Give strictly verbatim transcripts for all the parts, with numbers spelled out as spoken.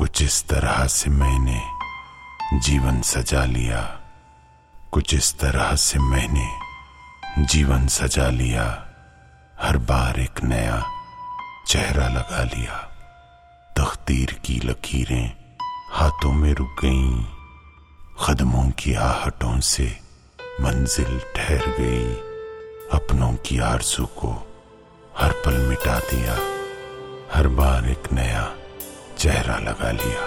कुछ इस तरह से मैंने जीवन सजा लिया, कुछ इस तरह से मैंने जीवन सजा लिया। हर बार एक नया चेहरा लगा लिया। तकदीर की लकीरें हाथों में रुक गईं, कदमों की आहटों से मंजिल ठहर गई। अपनों की आरज़ू को हर पल मिटा दिया, हर बार एक नया चेहरा लगा लिया।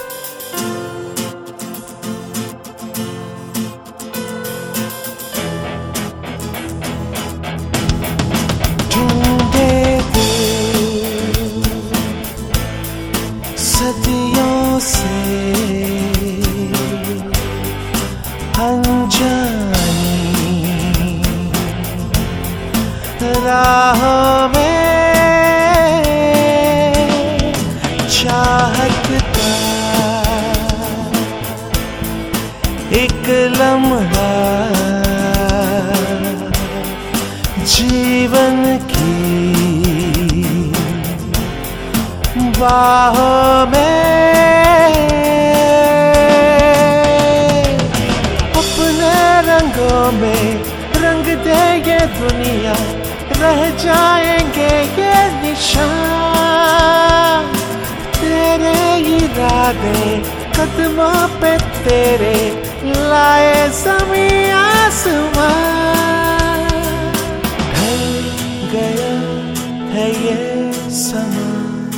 ढूंढे सदियों से अनजानी राहों में चाहत का एक लम्हा जीवन की बाहों में अपने रंगों में रंग दे ये दुनिया, रह जाएंगे ये निशान। तेरे इरादे कदमों पे तेरे लाए ज़मीं आसमां। ढल गया है ये समा,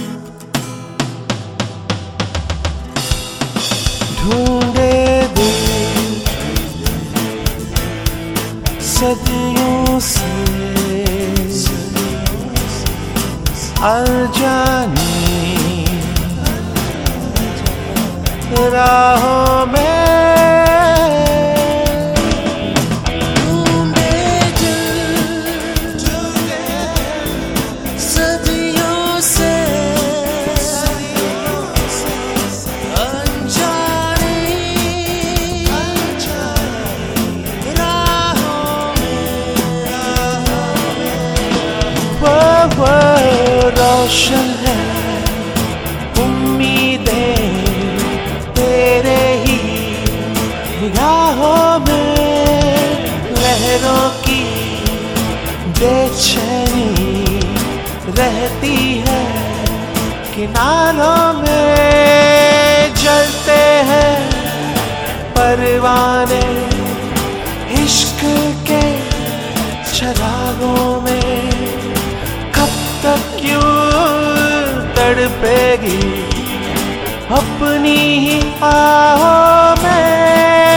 ढूंढे दिल सदियों से अनजानी राहों में। सदियों से अनजानी राहों में। वो वो रोशन है उम्मीदें तेरे ही निगाहों में। लहरों की बेचैनी रहती है किनारों में। जलते हैं परवाने इश्क के चिरागों में। कब तक क्यों तड़पेगी अपनी ही आहों में।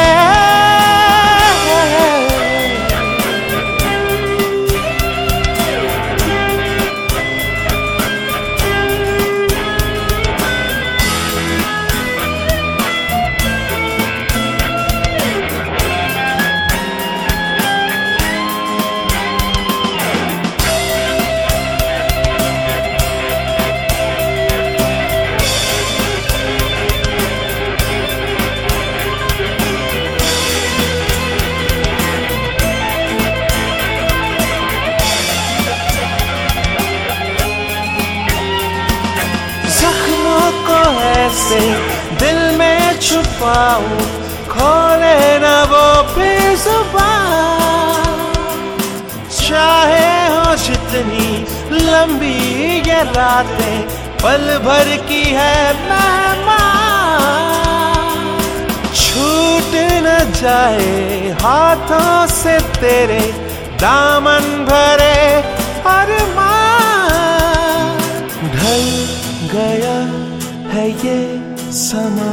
से दिल में छुपाऊं, खोले ना वो फिर जुबान। चाहे हो जितनी लंबी ये रातें, पल भर की है मेहमान। छूट न जाए हाथों से तेरे दामन भरे अरमान। ढल गया है ये समा,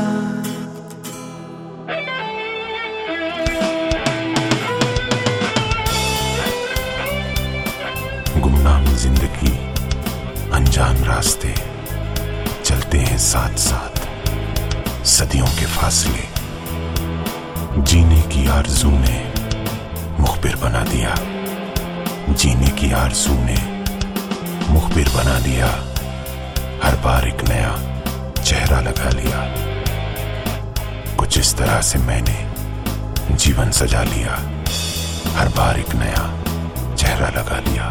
गुमनाम जिंदगी अनजान रास्ते चलते हैं साथ साथ, सदियों के फासले जीने की आरज़ू ने मुखबिर बना दिया। जीने की आरज़ू ने मुखबिर बना दिया। हर बार एक नया चेहरा लगा लिया। कुछ इस तरह से मैंने जीवन सजा लिया। हर बार एक नया चेहरा लगा लिया।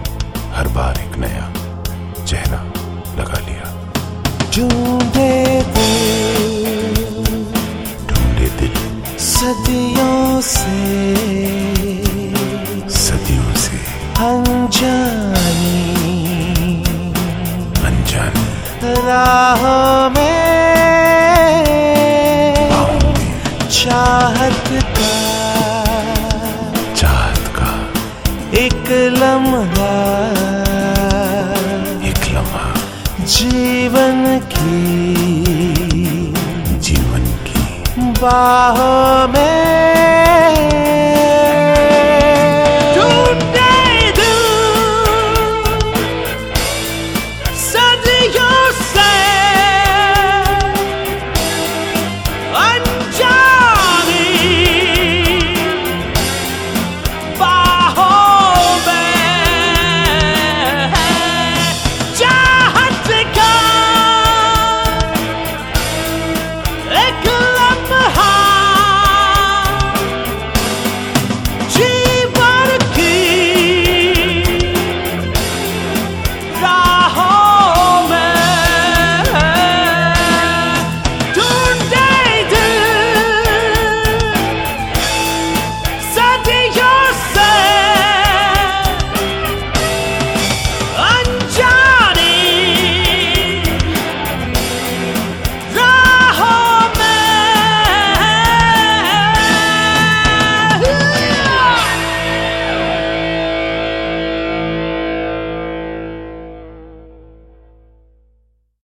हर बार एक नया चेहरा लगा लिया। ढूंढे राहों में चाहत का चाहत का एक लम्हा एक लम्हा जीवन की जीवन की बाहों में